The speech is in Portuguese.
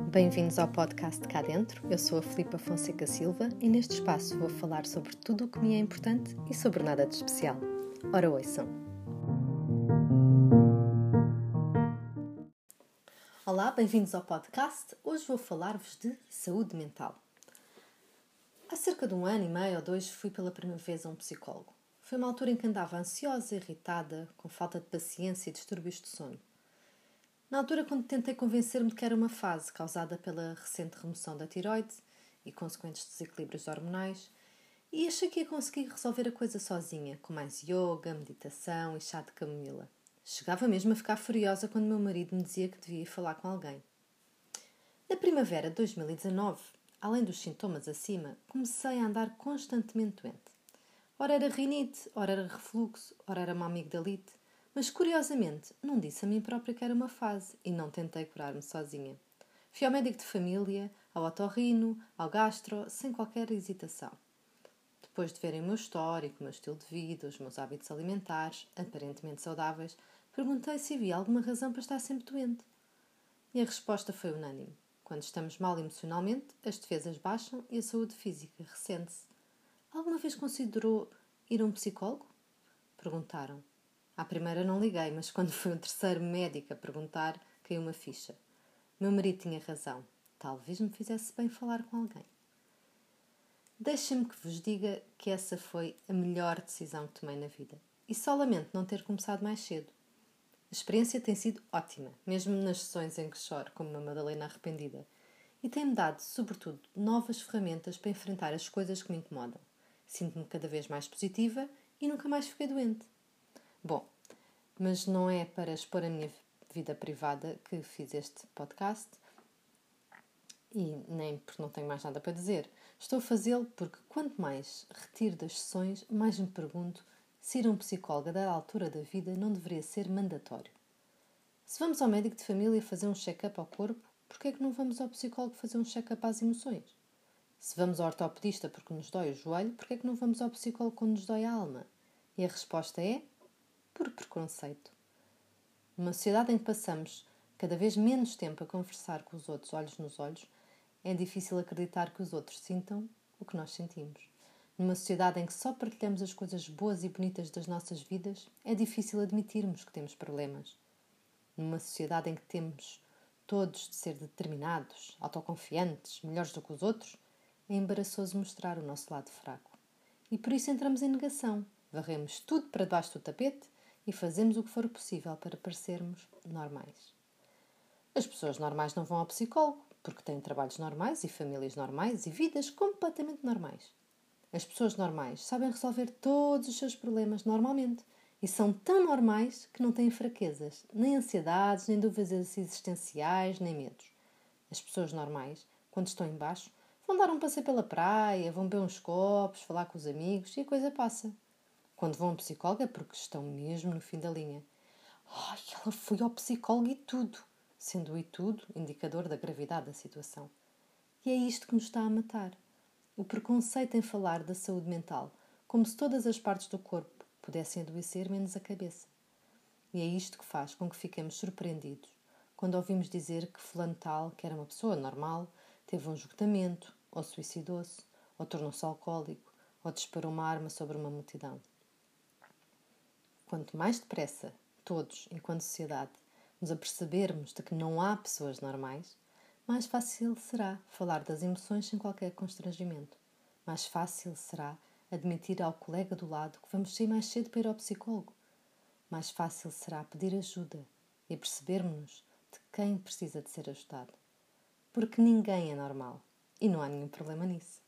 Bem-vindos ao podcast Cá Dentro. Eu sou a Filipa Fonseca Silva e neste espaço vou falar sobre tudo o que me é importante e sobre nada de especial. Ora, ouçam! Olá, bem-vindos ao podcast. Hoje vou falar-vos de saúde mental. Há cerca de 1 ano e meio ou 2 fui pela primeira vez a um psicólogo. Foi uma altura em que andava ansiosa, irritada, com falta de paciência e distúrbios de sono. Na altura, quando tentei convencer-me de que era uma fase causada pela recente remoção da tiroide e consequentes desequilíbrios hormonais, e achei que ia conseguir resolver a coisa sozinha, com mais yoga, meditação e chá de camomila. Chegava mesmo a ficar furiosa quando meu marido me dizia que devia ir falar com alguém. Na primavera de 2019, além dos sintomas acima, comecei a andar constantemente doente. Ora era rinite, ora era refluxo, ora era uma amigdalite. Mas, curiosamente, não disse a mim própria que era uma fase e não tentei curar-me sozinha. Fui ao médico de família, ao otorrino, ao gastro, sem qualquer hesitação. Depois de verem o meu histórico, o meu estilo de vida, os meus hábitos alimentares, aparentemente saudáveis, perguntei se havia alguma razão para estar sempre doente. E a resposta foi unânime. Quando estamos mal emocionalmente, as defesas baixam e a saúde física ressente-se. Alguma vez considerou ir a um psicólogo? Perguntaram. À primeira não liguei, mas quando foi o terceiro médico a perguntar, caiu uma ficha. Meu marido tinha razão. Talvez me fizesse bem falar com alguém. Deixem-me que vos diga que essa foi a melhor decisão que tomei na vida. E só lamento não ter começado mais cedo. A experiência tem sido ótima, mesmo nas sessões em que choro como uma Madalena arrependida. E tem-me dado, sobretudo, novas ferramentas para enfrentar as coisas que me incomodam. Sinto-me cada vez mais positiva e nunca mais fiquei doente. Bom, mas não é para expor a minha vida privada que fiz este podcast e nem porque não tenho mais nada para dizer. Estou a fazê-lo porque quanto mais retiro das sessões, mais me pergunto se ir a um psicólogo a dada altura da vida não deveria ser mandatório. Se vamos ao médico de família fazer um check-up ao corpo, porquê é que não vamos ao psicólogo fazer um check-up às emoções? Se vamos ao ortopedista porque nos dói o joelho, porquê é que não vamos ao psicólogo quando nos dói a alma? E a resposta é por preconceito. Numa sociedade em que passamos cada vez menos tempo a conversar com os outros olhos nos olhos, é difícil acreditar que os outros sintam o que nós sentimos. Numa sociedade em que só partilhamos as coisas boas e bonitas das nossas vidas, é difícil admitirmos que temos problemas. Numa sociedade em que temos todos de ser determinados, autoconfiantes, melhores do que os outros, é embaraçoso mostrar o nosso lado fraco. E por isso entramos em negação, varremos tudo para debaixo do tapete e fazemos o que for possível para parecermos normais. As pessoas normais não vão ao psicólogo porque têm trabalhos normais e famílias normais e vidas completamente normais. As pessoas normais sabem resolver todos os seus problemas normalmente e são tão normais que não têm fraquezas, nem ansiedades, nem dúvidas existenciais, nem medos. As pessoas normais, quando estão em baixo, vão dar um passeio pela praia, vão beber uns copos, falar com os amigos e a coisa passa. Quando vão ao psicólogo é porque estão mesmo no fim da linha. Ai, ela foi ao psicólogo e tudo, sendo o e tudo indicador da gravidade da situação. E é isto que nos está a matar. O preconceito em falar da saúde mental, como se todas as partes do corpo pudessem adoecer menos a cabeça. E é isto que faz com que fiquemos surpreendidos quando ouvimos dizer que fulano tal, que era uma pessoa normal, teve um esgotamento, ou suicidou-se, ou tornou-se alcoólico, ou disparou uma arma sobre uma multidão. Quanto mais depressa, todos, enquanto sociedade, nos apercebermos de que não há pessoas normais, mais fácil será falar das emoções sem qualquer constrangimento. Mais fácil será admitir ao colega do lado que vamos sair mais cedo para ir ao psicólogo. Mais fácil será pedir ajuda e percebermos de quem precisa de ser ajudado. Porque ninguém é normal e não há nenhum problema nisso.